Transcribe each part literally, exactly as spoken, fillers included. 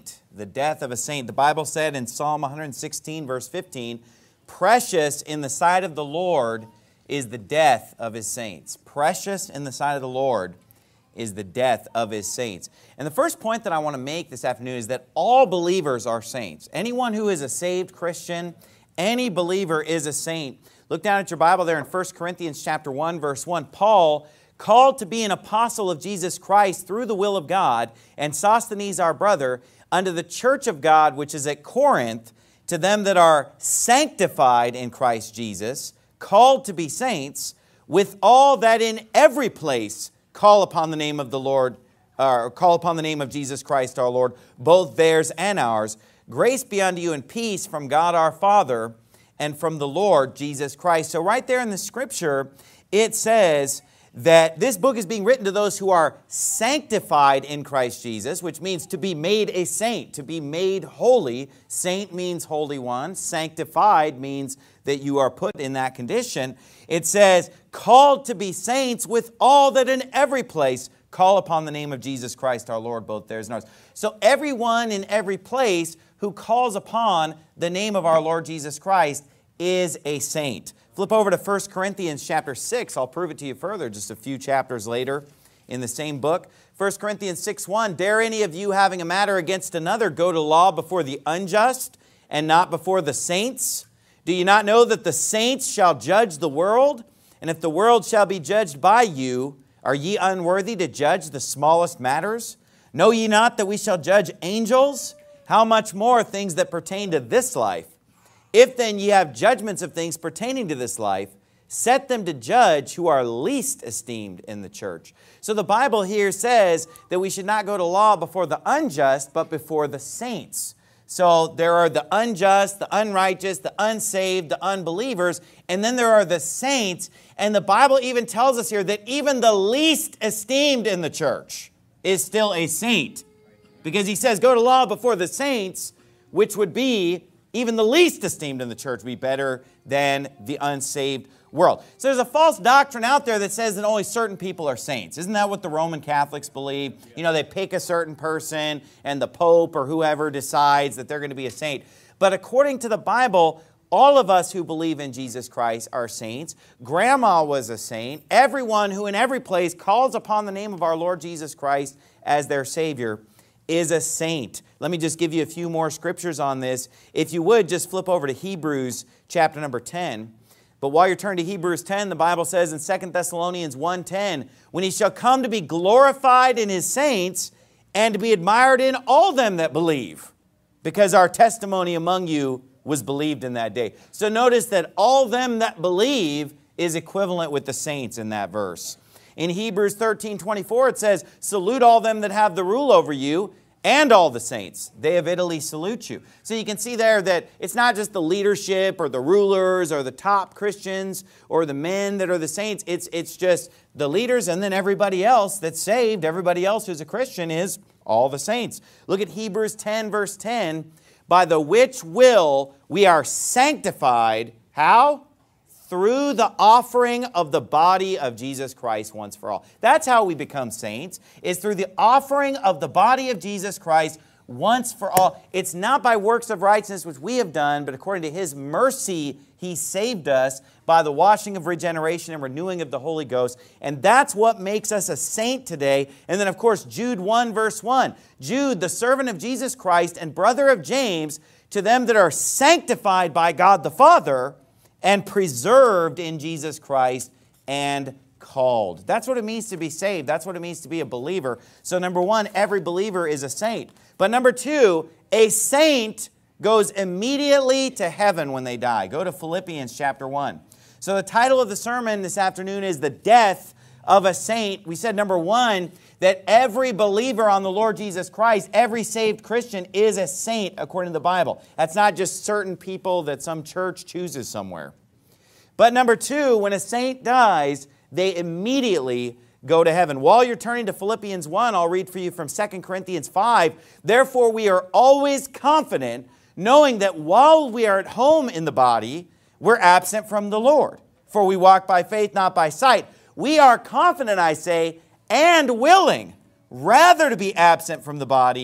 saint, the death of a saint. The Bible said in Psalm one sixteen, verse fifteen, precious in the sight of the Lord is the death of His saints. Precious in the sight of the Lord is the death of His saints. And the first point that I want to make this afternoon is that all believers are saints. Anyone who is a saved Christian, any believer is a saint. Look down at your Bible there in First Corinthians chapter one, verse one. Paul, called to be an apostle of Jesus Christ through the will of God, and Sosthenes our brother, unto the church of God which is at Corinth, to them that are sanctified in Christ Jesus, called to be saints, with all that in every place call upon the name of the Lord, or call upon the name of Jesus Christ our Lord, both theirs and ours. Grace be unto you and peace from God our Father and from the Lord Jesus Christ. So right there in the Scripture, it says that this book is being written to those who are sanctified in Christ Jesus, which means to be made a saint, to be made holy. Saint means holy one. Sanctified means that you are put in that condition. It says, called to be saints with all that in every place call upon the name of Jesus Christ our Lord, both theirs and ours. So everyone in every place who calls upon the name of our Lord Jesus Christ is a saint. Flip over to First Corinthians chapter six. I'll prove it to you further just a few chapters later in the same book. First Corinthians six one, dare any of you having a matter against another go to law before the unjust and not before the saints? Do you not know that the saints shall judge the world? And if the world shall be judged by you, are ye unworthy to judge the smallest matters? Know ye not that we shall judge angels? How much more things that pertain to this life? If then ye have judgments of things pertaining to this life, set them to judge who are least esteemed in the church. So the Bible here says that we should not go to law before the unjust, but before the saints. So there are the unjust, the unrighteous, the unsaved, the unbelievers, and then there are the saints. And the Bible even tells us here that even the least esteemed in the church is still a saint. Because he says, go to law before the saints, which would be even the least esteemed in the church, be better than the unsaved world. So there's a false doctrine out there that says that only certain people are saints. Isn't that what the Roman Catholics believe? You know, they pick a certain person and the Pope or whoever decides that they're going to be a saint. But according to the Bible, all of us who believe in Jesus Christ are saints. Grandma was a saint. Everyone who in every place calls upon the name of our Lord Jesus Christ as their Savior is a saint. Let me just give you a few more scriptures on this. If you would, just flip over to Hebrews chapter number ten. But while you're turning to Hebrews ten, the Bible says in Second Thessalonians one ten, when He shall come to be glorified in His saints and to be admired in all them that believe, because our testimony among you was believed in that day. So notice that all them that believe is equivalent with the saints in that verse. In Hebrews thirteen twenty-four, it says, salute all them that have the rule over you, and all the saints. They of Italy salute you. So you can see there that it's not just the leadership or the rulers or the top Christians or the men that are the saints. It's, it's just the leaders and then everybody else that's saved, everybody else who's a Christian is all the saints. Look at Hebrews ten verse ten. By the which will we are sanctified. How? Through the offering of the body of Jesus Christ once for all. That's how we become saints, is through the offering of the body of Jesus Christ once for all. It's not by works of righteousness which we have done, but according to His mercy, He saved us by the washing of regeneration and renewing of the Holy Ghost. And that's what makes us a saint today. And then, of course, Jude one verse one. Jude, the servant of Jesus Christ and brother of James, to them that are sanctified by God the Father and preserved in Jesus Christ and called. That's what it means to be saved. That's what it means to be a believer. So number one, every believer is a saint. But number two, a saint goes immediately to heaven when they die. Go to Philippians chapter one. So the title of the sermon this afternoon is The Death of a Saint. We said number one, that every believer on the Lord Jesus Christ, every saved Christian is a saint according to the Bible. That's not just certain people that some church chooses somewhere. But number two, when a saint dies, they immediately go to heaven. While you're turning to Philippians one, I'll read for you from Second Corinthians five. Therefore, we are always confident, knowing that while we are at home in the body, we're absent from the Lord. For we walk by faith, not by sight. We are confident, I say, and willing, rather to be absent from the body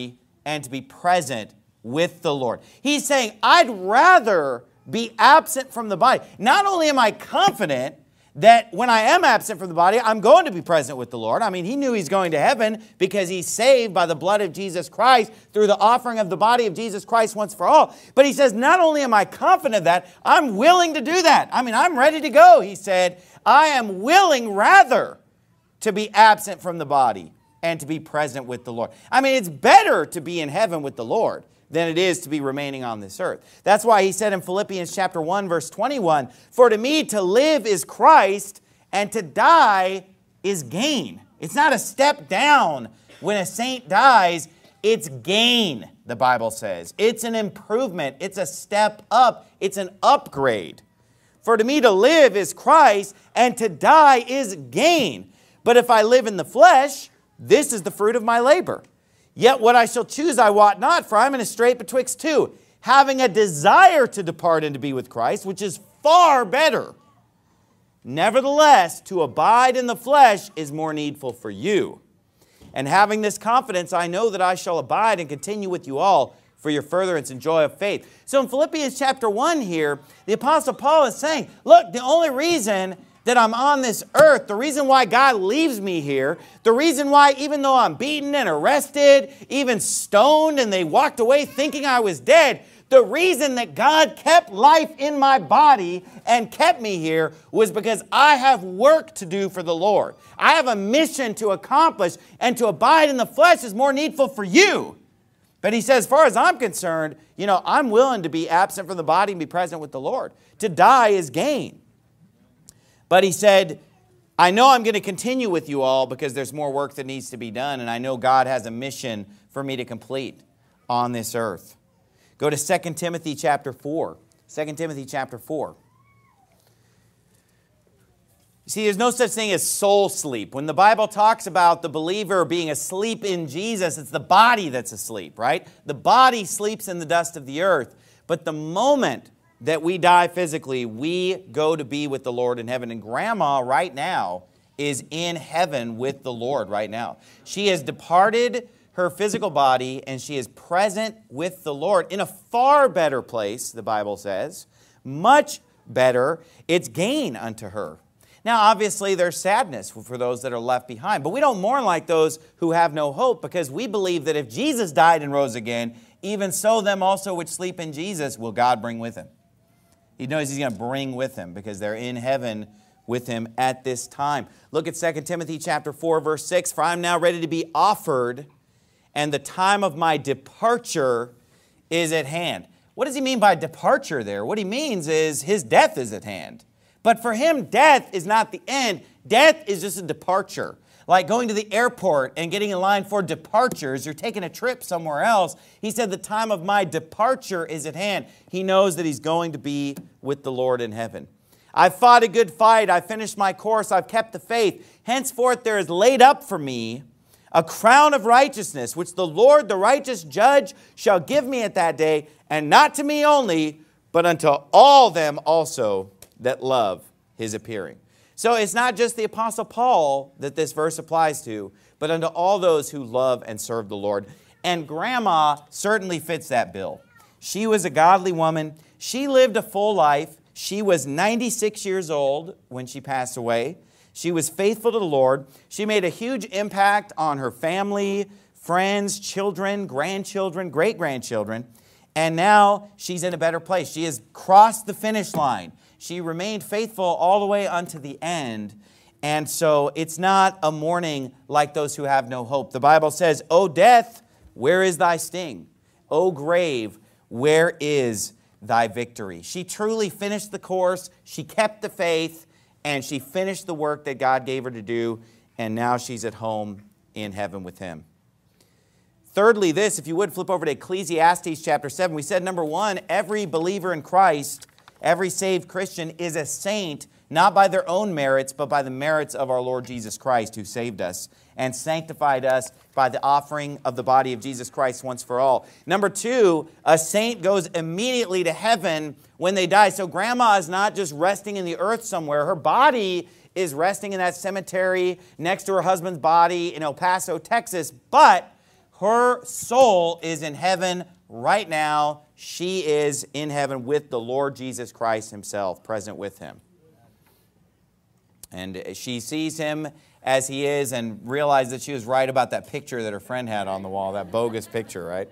and to be present with the Lord. He's saying, I'd rather be absent from the body. Not only am I confident that when I am absent from the body, I'm going to be present with the Lord. I mean, he knew he's going to heaven because he's saved by the blood of Jesus Christ through the offering of the body of Jesus Christ once for all. But he says, not only am I confident of that, I'm willing to do that. I mean, I'm ready to go. He said, I am willing rather to be absent from the body and to be present with the Lord. I mean, it's better to be in heaven with the Lord than it is to be remaining on this earth. That's why he said in Philippians chapter one, verse twenty-one, for to me to live is Christ, and to die is gain. It's not a step down when a saint dies. It's gain, the Bible says. It's an improvement. It's a step up. It's an upgrade. For to me to live is Christ, and to die is gain. But if I live in the flesh, this is the fruit of my labor. Yet what I shall choose I wot not, for I am in a strait betwixt two, having a desire to depart and to be with Christ, which is far better. Nevertheless, to abide in the flesh is more needful for you. And having this confidence, I know that I shall abide and continue with you all for your furtherance and joy of faith. So in Philippians chapter one here, the Apostle Paul is saying, look, the only reason that I'm on this earth, the reason why God leaves me here, the reason why even though I'm beaten and arrested, even stoned, and they walked away thinking I was dead, the reason that God kept life in my body and kept me here was because I have work to do for the Lord. I have a mission to accomplish, and to abide in the flesh is more needful for you. But he says, as far as I'm concerned, you know, I'm willing to be absent from the body and be present with the Lord. To die is gain. But he said, I know I'm going to continue with you all because there's more work that needs to be done, and I know God has a mission for me to complete on this earth. Go to Second Timothy chapter four. Second Timothy chapter four. You see, there's no such thing as soul sleep. When the Bible talks about the believer being asleep in Jesus, it's the body that's asleep, right? The body sleeps in the dust of the earth. But the moment that we die physically, we go to be with the Lord in heaven. And Grandma right now is in heaven with the Lord right now. She has departed her physical body and she is present with the Lord in a far better place, the Bible says. Much better. It's gain unto her. Now, obviously, there's sadness for those that are left behind. But we don't mourn like those who have no hope, because we believe that if Jesus died and rose again, even so them also which sleep in Jesus will God bring with him. He knows he's going to bring with him because they're in heaven with him at this time. Look at Second Timothy chapter four, verse six. For I am now ready to be offered, and the time of my departure is at hand. What does he mean by departure there? What he means is his death is at hand. But for him, death is not the end. Death is just a departure. Like going to the airport and getting in line for departures. You're taking a trip somewhere else. He said, the time of my departure is at hand. He knows that he's going to be with the Lord in heaven. I've fought a good fight. I've finished my course. I've kept the faith. Henceforth there is laid up for me a crown of righteousness, which the Lord, the righteous judge, shall give me at that day, and not to me only, but unto all them also that love his appearing. So it's not just the Apostle Paul that this verse applies to, but unto all those who love and serve the Lord. And Grandma certainly fits that bill. She was a godly woman. She lived a full life. She was ninety-six years old when she passed away. She was faithful to the Lord. She made a huge impact on her family, friends, children, grandchildren, great-grandchildren. And now she's in a better place. She has crossed the finish line. She remained faithful all the way unto the end. And so it's not a mourning like those who have no hope. The Bible says, O death, where is thy sting? O grave, where is thy victory? She truly finished the course. She kept the faith. And she finished the work that God gave her to do. And now she's at home in heaven with him. Thirdly, this, if you would flip over to Ecclesiastes chapter seven. We said, number one, every believer in Christ, every saved Christian is a saint, not by their own merits, but by the merits of our Lord Jesus Christ, who saved us and sanctified us by the offering of the body of Jesus Christ once for all. Number two, a saint goes immediately to heaven when they die. So Grandma is not just resting in the earth somewhere. Her body is resting in that cemetery next to her husband's body in El Paso, Texas. But Her soul is in heaven right now. She is in heaven with the Lord Jesus Christ himself, present with him. And she sees him as he is and realized that she was right about that picture that her friend had on the wall, that bogus picture, right?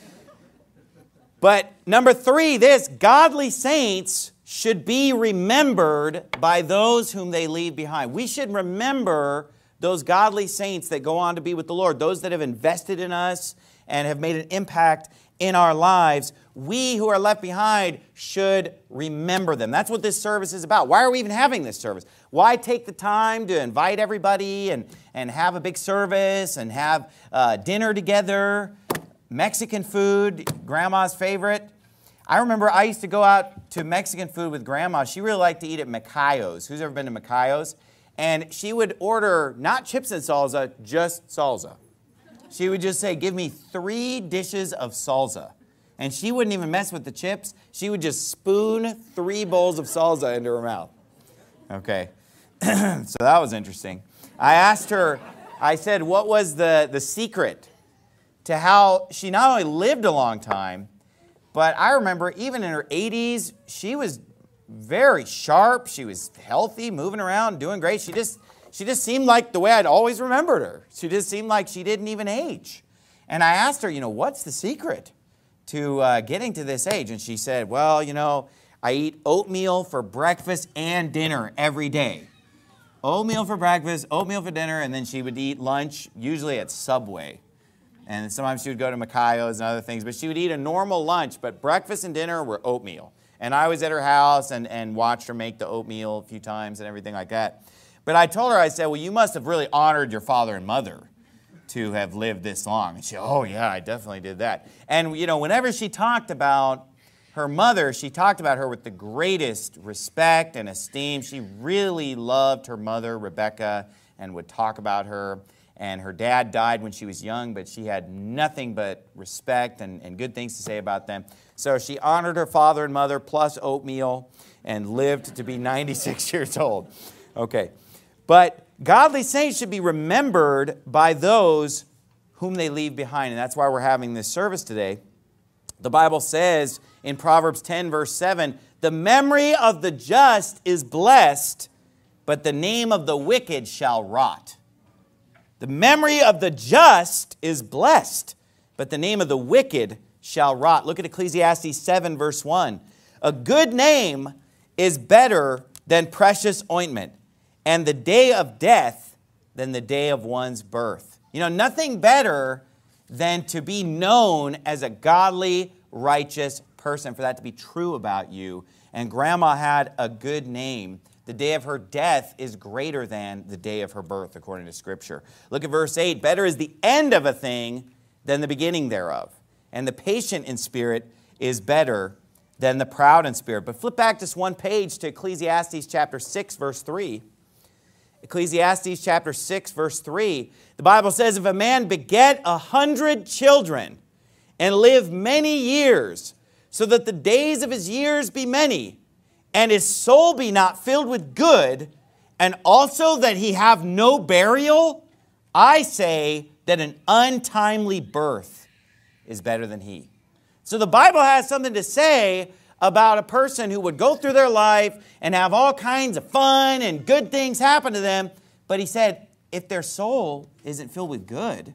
But number three, this, godly saints should be remembered by those whom they leave behind. We should remember those godly saints that go on to be with the Lord, those that have invested in us and have made an impact in our lives. We who are left behind should remember them. That's what this service is about. Why are we even having this service? Why take the time to invite everybody and, and have a big service and have uh, dinner together, Mexican food, Grandma's favorite? I remember I used to go out to Mexican food with Grandma. She really liked to eat at Macayo's. Who's ever been to Macayo's? And she would order not chips and salsa, just salsa. She would just say, give me three dishes of salsa. And she wouldn't even mess with the chips. She would just spoon three bowls of salsa into her mouth. Okay, so that was interesting. I asked her, I said, what was the, the secret to how she not only lived a long time, but I remember even in her eighties, she was very sharp. She was healthy, moving around, doing great. She just, she just seemed like the way I'd always remembered her. She just seemed like she didn't even age. And I asked her, you know, what's the secret to uh, getting to this age? And she said, well, you know, I eat oatmeal for breakfast and dinner every day. Oatmeal for breakfast, oatmeal for dinner, and then she would eat lunch, usually at Subway. And sometimes she would go to Macayo's and other things, but she would eat a normal lunch, but breakfast and dinner were oatmeal. And I was at her house and, and watched her make the oatmeal a few times and everything like that. But I told her, I said, well, you must have really honored your father and mother to have lived this long. And she, oh, yeah, I definitely did that. And, you know, whenever she talked about her mother, she talked about her with the greatest respect and esteem. She really loved her mother, Rebecca, and would talk about her. And her dad died when she was young, but she had nothing but respect and, and good things to say about them. So she honored her father and mother plus oatmeal and lived to be ninety-six years old. Okay. But godly saints should be remembered by those whom they leave behind. And that's why we're having this service today. The Bible says in Proverbs ten, verse seven, the memory of the just is blessed, but the name of the wicked shall rot. The memory of the just is blessed, but the name of the wicked shall rot. Look at Ecclesiastes seven, verse one. A good name is better than precious ointment, and the day of death than the day of one's birth. You know, nothing better than to be known as a godly, righteous person, for that to be true about you. And Grandma had a good name. The day of her death is greater than the day of her birth, according to Scripture. Look at verse eight. Better is the end of a thing than the beginning thereof. And the patient in spirit is better than the proud in spirit. But flip back just one page to Ecclesiastes chapter six, verse three. Ecclesiastes chapter six, verse three. The Bible says, if a man beget a hundred children and live many years, so that the days of his years be many, and his soul be not filled with good, and also that he have no burial, I say that an untimely birth is better than he. So the Bible has something to say about a person who would go through their life and have all kinds of fun and good things happen to them. But he said, if their soul isn't filled with good,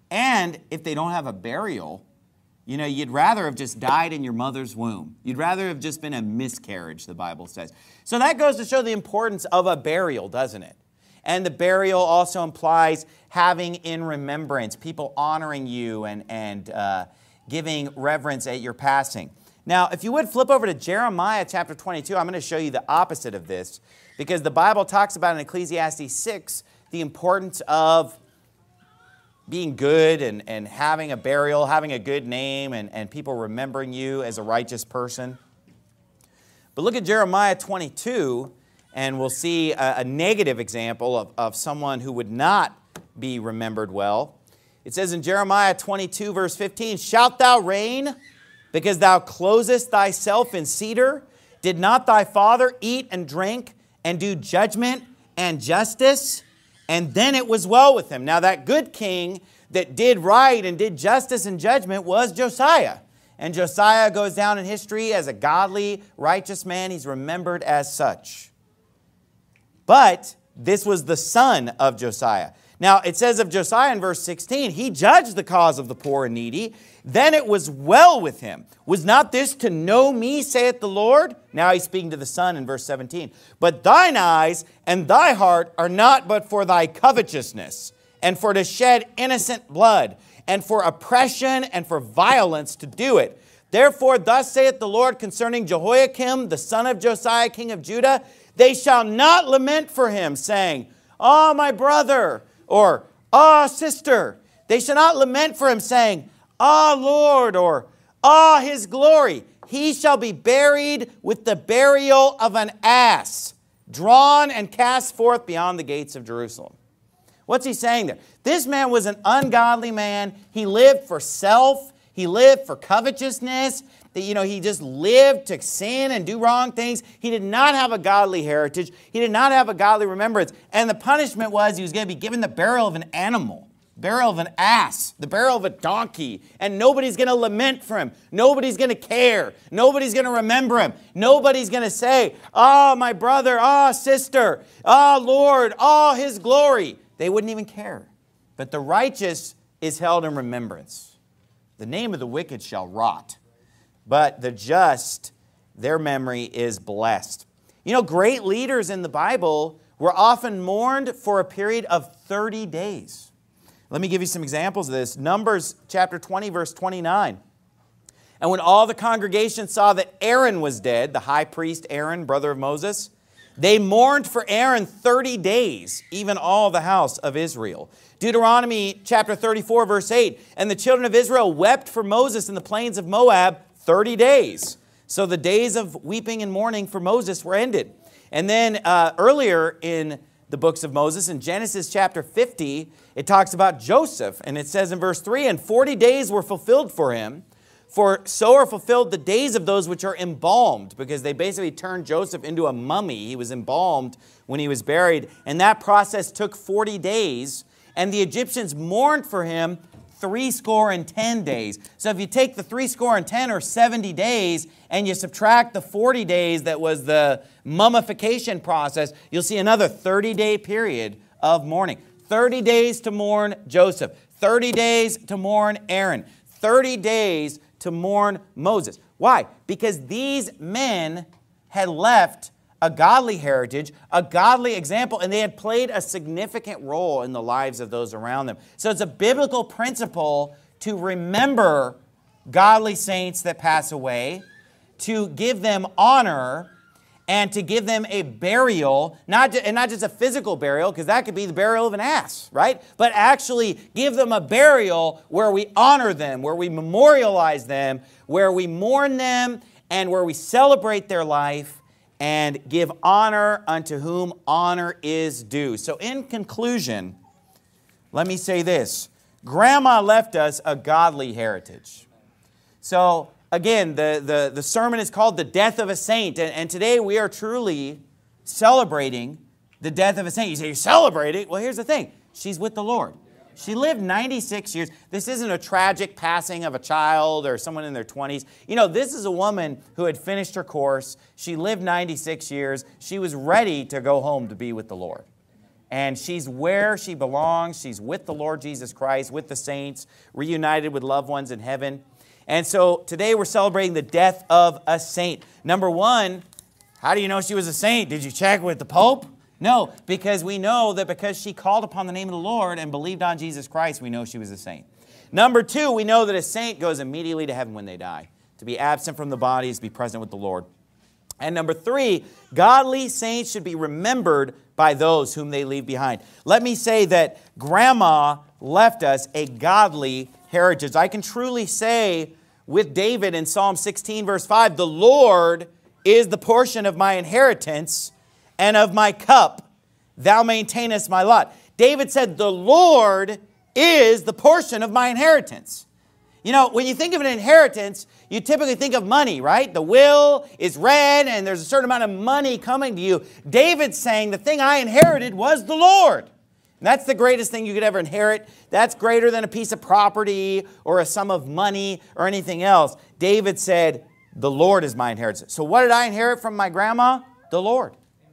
and if they don't have a burial, you know, you'd rather have just died in your mother's womb. You'd rather have just been a miscarriage, the Bible says. So that goes to show the importance of a burial, doesn't it? And the burial also implies having in remembrance, people honoring you and, and uh, giving reverence at your passing. Now, if you would flip over to Jeremiah chapter twenty-two, I'm going to show you the opposite of this, because the Bible talks about in Ecclesiastes six the importance of being good and, and having a burial, having a good name, and, and people remembering you as a righteous person. But look at Jeremiah twenty-two, and we'll see a, a negative example of, of someone who would not be remembered well. It says in Jeremiah twenty-two, verse fifteen, shalt thou reign, because thou closest thyself in cedar? Did not thy father eat and drink and do judgment and justice? And then it was well with him. Now that good king that did right and did justice and judgment was Josiah. And Josiah goes down in history as a godly, righteous man. He's remembered as such. But this was the son of Josiah. Now, it says of Josiah in verse sixteen, he judged the cause of the poor and needy. Then it was well with him. Was not this to know me, saith the Lord? Now he's speaking to the son in verse seventeen. But thine eyes and thy heart are not but for thy covetousness, and for to shed innocent blood, and for oppression and for violence to do it. Therefore, thus saith the Lord concerning Jehoiakim, the son of Josiah, king of Judah, they shall not lament for him, saying, Ah, my brother, or Ah, sister. They shall not lament for him, saying, Ah, Lord, or Ah, his glory. He shall be buried with the burial of an ass, drawn and cast forth beyond the gates of Jerusalem. What's he saying there? This man was an ungodly man. He lived for self. He lived for covetousness. You know, he just lived to sin and do wrong things. He did not have a godly heritage. He did not have a godly remembrance. And the punishment was he was going to be given the burial of an animal, burial of an ass, the burial of a donkey. And nobody's going to lament for him. Nobody's going to care. Nobody's going to remember him. Nobody's going to say, Oh, my brother, oh, sister, oh, Lord, oh, his glory. They wouldn't even care. But the righteous is held in remembrance. The name of the wicked shall rot, but the just, their memory is blessed. You know, great leaders in the Bible were often mourned for a period of thirty days. Let me give you some examples of this. Numbers chapter twenty, verse twenty-nine. And when all the congregation saw that Aaron was dead, the high priest Aaron, brother of Moses, they mourned for Aaron thirty days, even all the house of Israel. Deuteronomy chapter thirty-four, verse eight. And the children of Israel wept for Moses in the plains of Moab thirty days. So the days of weeping and mourning for Moses were ended. And then uh, earlier in the books of Moses, in Genesis chapter fifty, it talks about Joseph. And it says in verse three, And forty days were fulfilled for him. For so are fulfilled the days of those which are embalmed, because they basically turned Joseph into a mummy. He was embalmed when he was buried. And that process took forty days. And the Egyptians mourned for him three score and ten days. So if you take the three score and ten, or seventy days, and you subtract the forty days that was the mummification process, you'll see another thirty-day period of mourning. thirty days to mourn Joseph. thirty days to mourn Aaron. thirty days to mourn Moses. Why? Because these men had left a godly heritage, a godly example, and they had played a significant role in the lives of those around them. So it's a biblical principle to remember godly saints that pass away, to give them honor, and to give them a burial, not and not just a physical burial, because that could be the burial of an ass, right? But actually give them a burial where we honor them, where we memorialize them, where we mourn them, and where we celebrate their life and give honor unto whom honor is due. So in conclusion, let me say this. Grandma left us a godly heritage. So again, the, the, the sermon is called The Death of a Saint. And, and today we are truly celebrating the death of a saint. You say, you're celebrating? Well, here's the thing. She's with the Lord. She lived ninety-six years. This isn't a tragic passing of a child or someone in their twenties. You know, this is a woman who had finished her course. She lived ninety-six years. She was ready to go home to be with the Lord. And she's where she belongs. She's with the Lord Jesus Christ, with the saints, reunited with loved ones in heaven. And so today we're celebrating the death of a saint. Number one, how do you know she was a saint? Did you check with the Pope? No, because we know that because she called upon the name of the Lord and believed on Jesus Christ, we know she was a saint. Number two, we know that a saint goes immediately to heaven when they die. To be absent from the body is to be present with the Lord. And number three, godly saints should be remembered by those whom they leave behind. Let me say that Grandma left us a godly heritage. I can truly say with David in Psalm sixteen, verse five, the Lord is the portion of my inheritance, and of my cup thou maintainest my lot. David said, the Lord is the portion of my inheritance. You know, when you think of an inheritance, you typically think of money, right? The will is read and there's a certain amount of money coming to you. David's saying the thing I inherited was the Lord. And that's the greatest thing you could ever inherit. That's greater than a piece of property or a sum of money or anything else. David said, the Lord is my inheritance. So what did I inherit from my grandma? The Lord.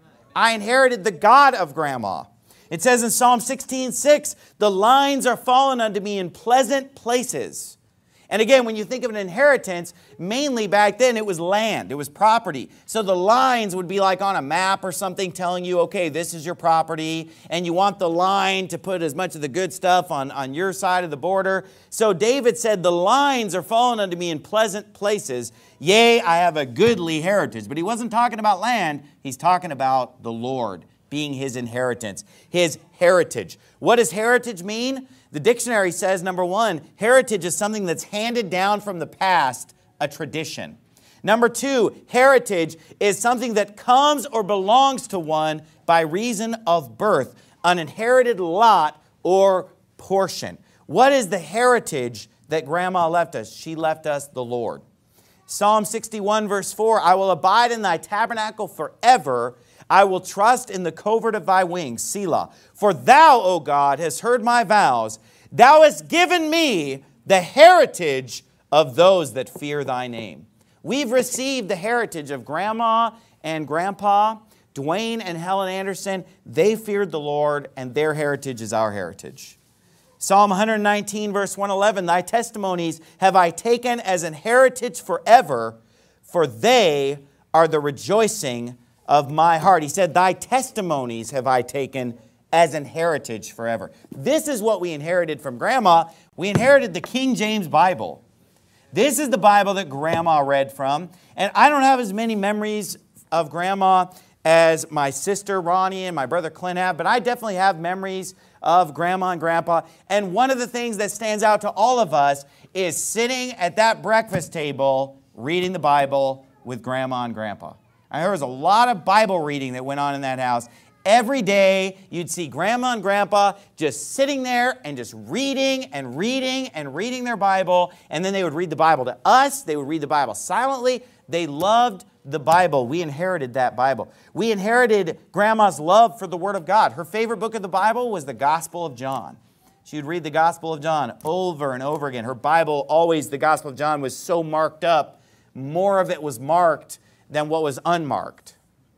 I inherited the God of grandma. It says in Psalm sixteen six, the lines are fallen unto me in pleasant places. And again, when you think of an inheritance, mainly back then it was land, it was property. So the lines would be like on a map or something telling you, okay, this is your property, and you want the line to put as much of the good stuff on, on your side of the border. So David said, the lines are fallen unto me in pleasant places. Yea, I have a goodly heritage. But he wasn't talking about land, he's talking about the Lord being his inheritance, his heritage. What does heritage mean? The dictionary says, number one, heritage is something that's handed down from the past, a tradition. Number two, heritage is something that comes or belongs to one by reason of birth, an inherited lot or portion. What is the heritage that grandma left us? She left us the Lord. Psalm sixty-one verse four, I will abide in thy tabernacle forever. I will trust in the covert of thy wings, Selah. For thou, O God, hast heard my vows. Thou hast given me the heritage of those that fear thy name. We've received the heritage of grandma and grandpa, Dwayne and Helen Anderson. They feared the Lord, and their heritage is our heritage. Psalm one nineteen verse one eleven, thy testimonies have I taken as an heritage forever, for they are the rejoicing of my heart. He said, thy testimonies have I taken as an heritage forever. This is what we inherited from grandma. We inherited the King James Bible. This is the Bible that grandma read from. And I don't have as many memories of grandma as my sister Ronnie and my brother Clint have, but I definitely have memories of grandma and grandpa. And one of the things that stands out to all of us is sitting at that breakfast table reading the Bible with grandma and grandpa. There was a lot of Bible reading that went on in that house. Every day, you'd see grandma and grandpa just sitting there and just reading and reading and reading their Bible. And then they would read the Bible to us. They would read the Bible silently. They loved the Bible. We inherited that Bible. We inherited grandma's love for the Word of God. Her favorite book of the Bible was the Gospel of John. She would read the Gospel of John over and over again. Her Bible, always the Gospel of John, was so marked up. More of it was marked than what was unmarked.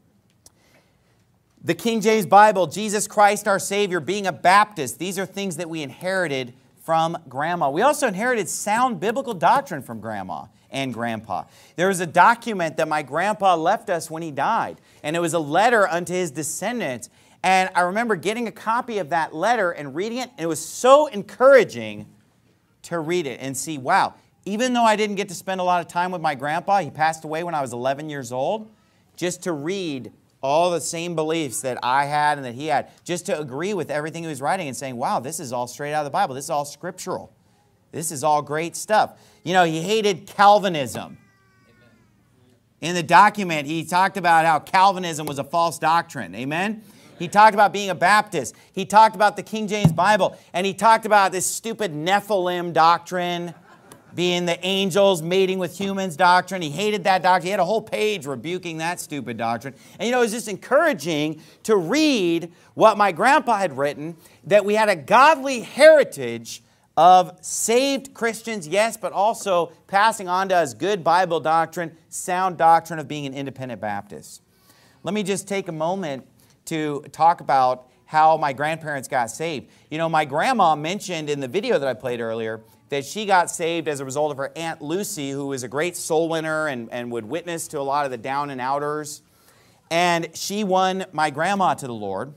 The King James Bible, Jesus Christ our Savior, being a Baptist, these are things that we inherited from grandma. We also inherited sound biblical doctrine from grandma and grandpa. There was a document that my grandpa left us when he died, and it was a letter unto his descendants. And I remember getting a copy of that letter and reading it, and it was so encouraging to read it and see, wow, even though I didn't get to spend a lot of time with my grandpa, he passed away when I was eleven years old, just to read all the same beliefs that I had and that he had, just to agree with everything he was writing and saying, wow, this is all straight out of the Bible. This is all scriptural. This is all great stuff. You know, he hated Calvinism. In the document, he talked about how Calvinism was a false doctrine. Amen? He talked about being a Baptist. He talked about the King James Bible. And he talked about this stupid Nephilim doctrine, being the angels mating with humans doctrine. He hated that doctrine. He had a whole page rebuking that stupid doctrine. And you know, it was just encouraging to read what my grandpa had written, that we had a godly heritage of saved Christians, yes, but also passing on to us good Bible doctrine, sound doctrine of being an independent Baptist. Let me just take a moment to talk about how my grandparents got saved. You know, my grandma mentioned in the video that I played earlier that she got saved as a result of her Aunt Lucy, who was a great soul winner and, and would witness to a lot of the down and outers. And she won my grandma to the Lord.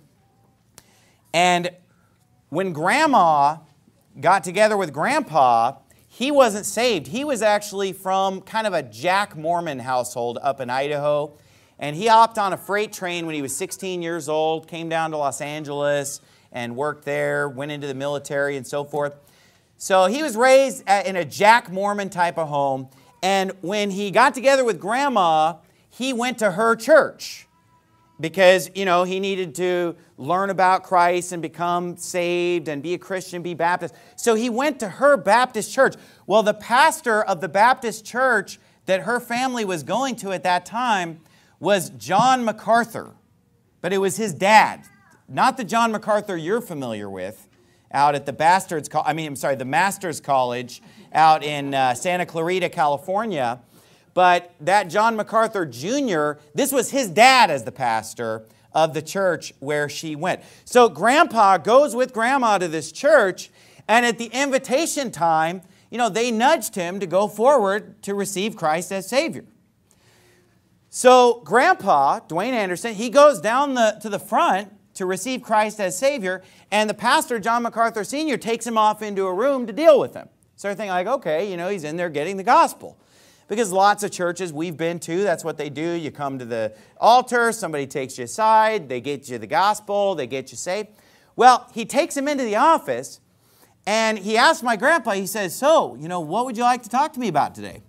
And when grandma got together with grandpa, he wasn't saved. He was actually from kind of a Jack Mormon household up in Idaho. And he hopped on a freight train when he was sixteen years old, came down to Los Angeles and worked there, went into the military and so forth. So he was raised in a Jack Mormon type of home. And when he got together with grandma, he went to her church because, you know, he needed to learn about Christ and become saved and be a Christian, be Baptist. So he went to her Baptist church. Well, the pastor of the Baptist church that her family was going to at that time was John MacArthur. But it was his dad, not the John MacArthur you're familiar with, out at the Bastards, I mean, I'm sorry, the Masters College out in uh, Santa Clarita, California. But that John MacArthur Junior, this was his dad as the pastor of the church where she went. So Grandpa goes with Grandma to this church, and at the invitation time, you know, they nudged him to go forward to receive Christ as Savior. So Grandpa, Dwayne Anderson, he goes down the, to the front to receive Christ as Savior, and the pastor, John MacArthur Senior, takes him off into a room to deal with him. So they're thinking like, okay, you know, he's in there getting the gospel. Because lots of churches we've been to, that's what they do. You come to the altar, somebody takes you aside, they get you the gospel, they get you saved. Well, he takes him into the office, and he asks my grandpa, he says, so, you know, what would you like to talk to me about today?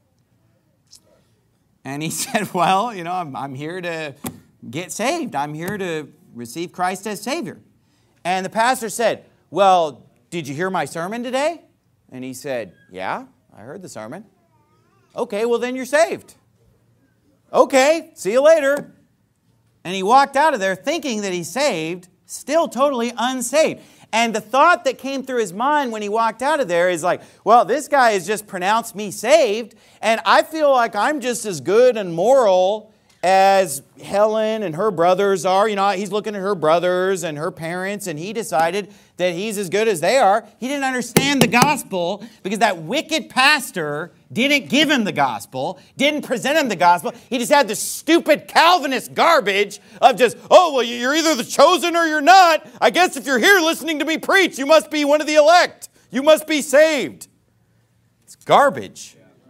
And he said, well, you know, I'm, I'm here to get saved. I'm here to receive Christ as Savior. And the pastor said, well, did you hear my sermon today? And he said, yeah, I heard the sermon. Okay, well then you're saved. Okay, see you later. And he walked out of there thinking that he's saved, still totally unsaved. And the thought that came through his mind when he walked out of there is like, well, this guy has just pronounced me saved, and I feel like I'm just as good and moral as Helen and her brothers are. You know, he's looking at her brothers and her parents, and he decided that he's as good as they are. He didn't understand the gospel because that wicked pastor didn't give him the gospel, didn't present him the gospel. He just had this stupid Calvinist garbage of just, oh, well, you're either the chosen or you're not. I guess if you're here listening to me preach, you must be one of the elect. You must be saved. It's garbage.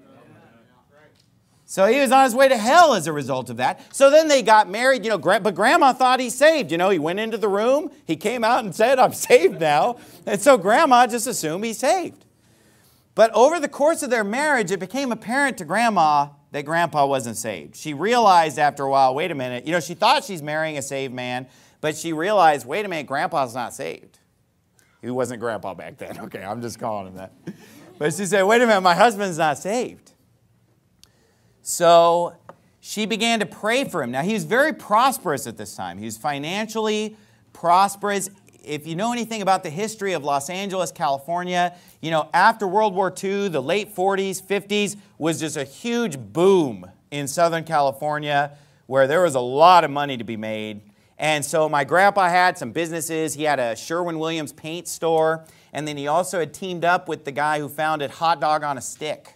So he was on his way to hell as a result of that. So then they got married, you know, but Grandma thought he's saved. You know, he went into the room, he came out and said, I'm saved now. And so Grandma just assumed he's saved. But over the course of their marriage, it became apparent to Grandma that Grandpa wasn't saved. She realized after a while, wait a minute, you know, she thought she's marrying a saved man, but she realized, wait a minute, Grandpa's not saved. He wasn't Grandpa back then. Okay, I'm just calling him that. But she said, wait a minute, my husband's not saved. So she began to pray for him. Now, he was very prosperous at this time. He was financially prosperous. If you know anything about the history of Los Angeles, California, you know, after World War Two, the late forties, fifties was just a huge boom in Southern California where there was a lot of money to be made. And so my grandpa had some businesses. He had a Sherwin-Williams paint store, and then he also had teamed up with the guy who founded Hot Dog on a Stick.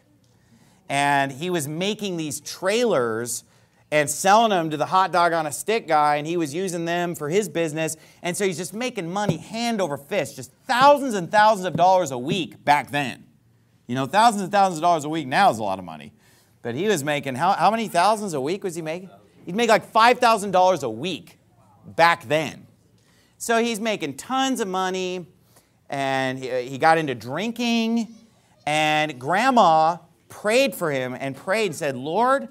And he was making these trailers and selling them to the Hot Dog on a Stick guy, and he was using them for his business. And so he's just making money hand over fist, just thousands and thousands of dollars a week back then. You know, thousands and thousands of dollars a week now is a lot of money. But he was making, how, how many thousands a week was he making? He'd make like five thousand dollars a week back then. So he's making tons of money, and he, he got into drinking, and Grandma prayed for him and prayed and said, Lord,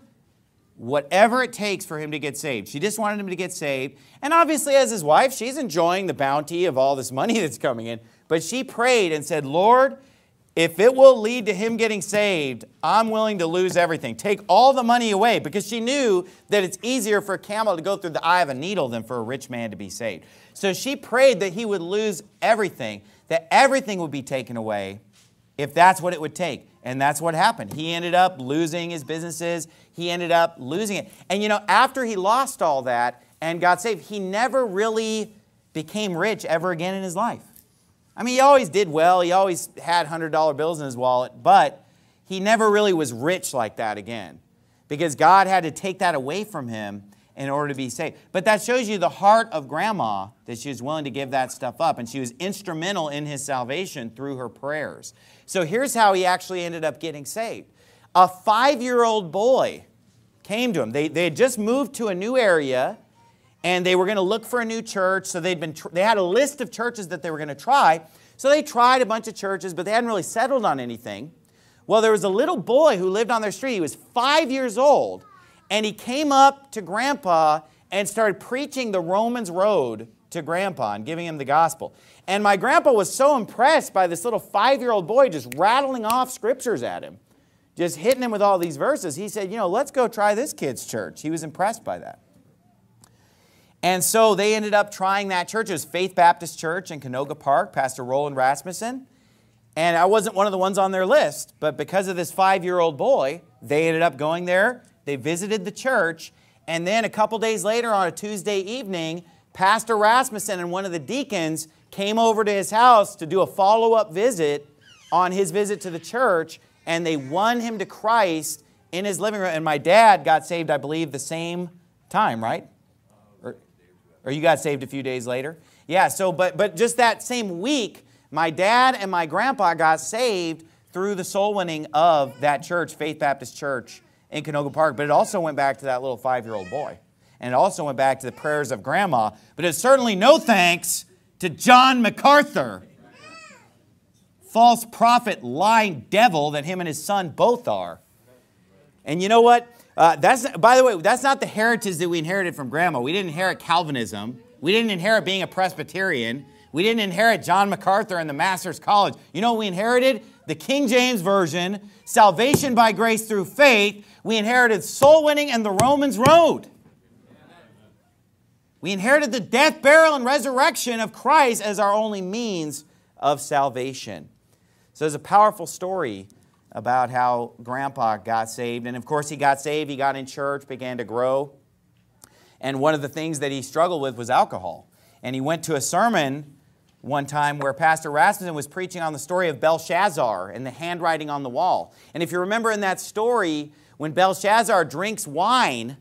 whatever it takes for him to get saved. She just wanted him to get saved. And obviously as his wife, she's enjoying the bounty of all this money that's coming in. But she prayed and said, Lord, if it will lead to him getting saved, I'm willing to lose everything. Take all the money away, because she knew that it's easier for a camel to go through the eye of a needle than for a rich man to be saved. So she prayed that he would lose everything, that everything would be taken away if that's what it would take. And that's what happened. He ended up losing his businesses. He ended up losing it. And you know, after he lost all that and got saved, he never really became rich ever again in his life. I mean, he always did well. He always had one hundred dollar bills in his wallet, but he never really was rich like that again, because God had to take that away from him in order to be saved. But that shows you the heart of Grandma, that she was willing to give that stuff up, and she was instrumental in his salvation through her prayers. So here's how he actually ended up getting saved. A five-year-old boy came to him. They, they had just moved to a new area, and they were going to look for a new church. So they'd been, they had a list of churches that they were going to try. So they tried a bunch of churches, but they hadn't really settled on anything. Well, there was a little boy who lived on their street. He was five years old, and he came up to Grandpa and started preaching the Romans Road to Grandpa and giving him the gospel. And my grandpa was so impressed by this little five-year-old boy just rattling off scriptures at him, just hitting him with all these verses. He said, you know, let's go try this kid's church. He was impressed by that. And so they ended up trying that church. It was Faith Baptist Church in Canoga Park, Pastor Roland Rasmussen. And I wasn't one of the ones on their list, but because of this five-year-old boy, they ended up going there. They visited the church, and then a couple days later on a Tuesday evening, Pastor Rasmussen and one of the deacons came over to his house to do a follow-up visit on his visit to the church, and they won him to Christ in his living room. And my dad got saved, I believe, the same time, right? Or, or you got saved a few days later? Yeah, so, but, but just that same week, my dad and my grandpa got saved through the soul winning of that church, Faith Baptist Church in Canoga Park. But it also went back to that little five-year-old boy. And it also went back to the prayers of Grandma. But it's certainly no thanks to John MacArthur, false prophet, lying devil that him and his son both are. And you know what? Uh, that's by the way, that's not the heritage that we inherited from Grandma. We didn't inherit Calvinism. We didn't inherit being a Presbyterian. We didn't inherit John MacArthur and the Master's College. You know what we inherited? The King James Version, salvation by grace through faith. We inherited soul winning and the Romans road. We inherited the death, burial, and resurrection of Christ as our only means of salvation. So there's a powerful story about how Grandpa got saved. And of course he got saved, he got in church, began to grow. And one of the things that he struggled with was alcohol. And he went to a sermon one time where Pastor Rasmussen was preaching on the story of Belshazzar and the handwriting on the wall. And if you remember in that story, when Belshazzar drinks wine,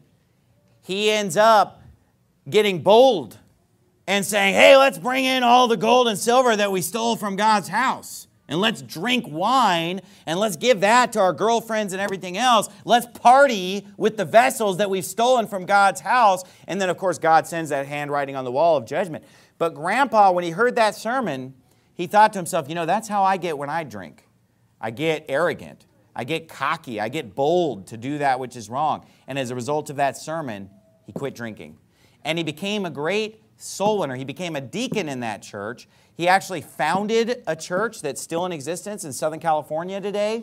he ends up getting bold and saying, hey, let's bring in all the gold and silver that we stole from God's house. And let's drink wine and let's give that to our girlfriends and everything else. Let's party with the vessels that we've stolen from God's house. And then, of course, God sends that handwriting on the wall of judgment. But Grandpa, when he heard that sermon, he thought to himself, you know, that's how I get when I drink. I get arrogant. I get cocky. I get bold to do that which is wrong. And as a result of that sermon, he quit drinking. And he became a great soul winner. He became a deacon in that church. He actually founded a church that's still in existence in Southern California today.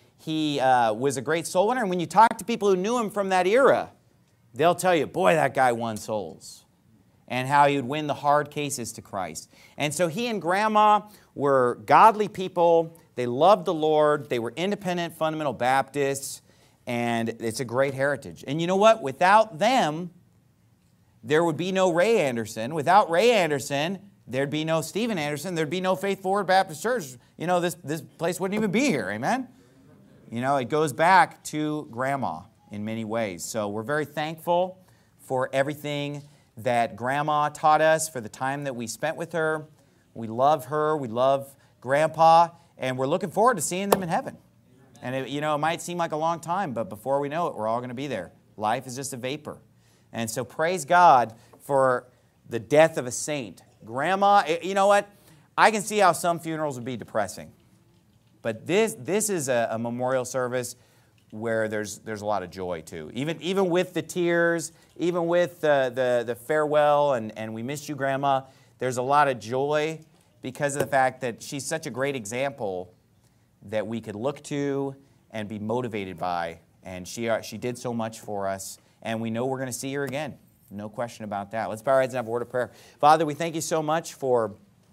He uh, was a great soul winner. And when you talk to people who knew him from that era, they'll tell you, boy, that guy won souls. And how he would win the hard cases to Christ. And so he and Grandma were godly people. They loved the Lord. They were independent fundamental Baptists. And it's a great heritage. And you know what? Without them, there would be no Ray Anderson. Without Ray Anderson, there'd be no Steven Anderson. There'd be no Faith Forward Baptist Church. You know, this, this place wouldn't even be here. Amen? You know, it goes back to Grandma in many ways. So we're very thankful for everything that Grandma taught us, for the time that we spent with her. We love her. We love Grandpa. And we're looking forward to seeing them in heaven. And, it, you know, it might seem like a long time, but before we know it, we're all going to be there. Life is just a vapor. And so praise God for the death of a saint. Grandma, you know what? I can see how some funerals would be depressing. But this, this is a, a memorial service where there's, there's a lot of joy too. Even, even with the tears, even with the, the, the farewell and, and we missed you, Grandma, there's a lot of joy because of the fact that she's such a great example that we could look to and be motivated by. And she, she did so much for us. And we know we're going to see her again. No question about that. Let's bow our heads and have a word of prayer. Father, we thank you so much for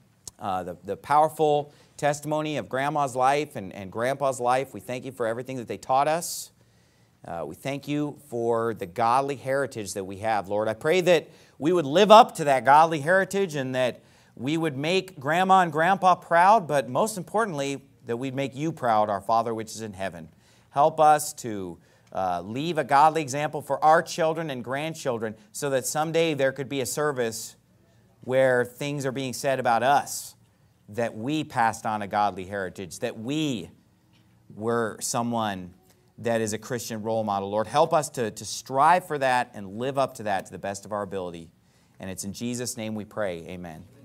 uh, the, the powerful testimony of Grandma's life and, and Grandpa's life. We thank you for everything that they taught us. Uh, we thank you for the godly heritage that we have, Lord. I pray that we would live up to that godly heritage and that we would make Grandma and Grandpa proud, but most importantly, that we'd make you proud, our Father which is in heaven. Help us to Uh, leave a godly example for our children and grandchildren so that someday there could be a service where things are being said about us, that we passed on a godly heritage, that we were someone that is a Christian role model. Lord, help us to, to strive for that and live up to that to the best of our ability. And it's in Jesus' name we pray. Amen.